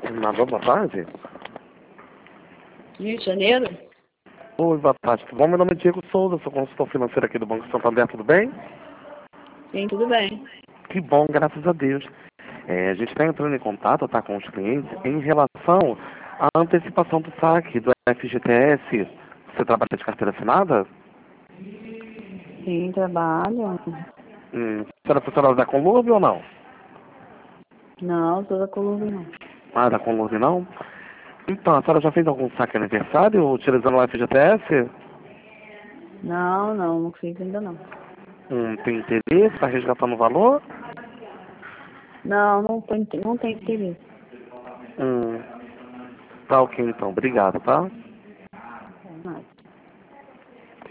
Nada, boa tarde. Rio de Janeiro? Oi, boa tarde. Tudo bom? Meu nome é Diego Souza, sou consultor financeiro aqui do Banco Santander, tudo bem? Sim, tudo bem. Que bom, graças a Deus. A gente está entrando em contato, tá, com os clientes em relação à antecipação do saque do FGTS. Você trabalha de carteira assinada? Sim, trabalho. Você era funcionário da Conlurb ou não? Não, sou da Colômbia, não. Ah, da Conlurb não? Então, a senhora já fez algum saque aniversário utilizando o FGTS? Não fiz ainda não. Tem interesse para resgatar no valor? Não tem interesse. Tá ok então, obrigado, tá? Nada.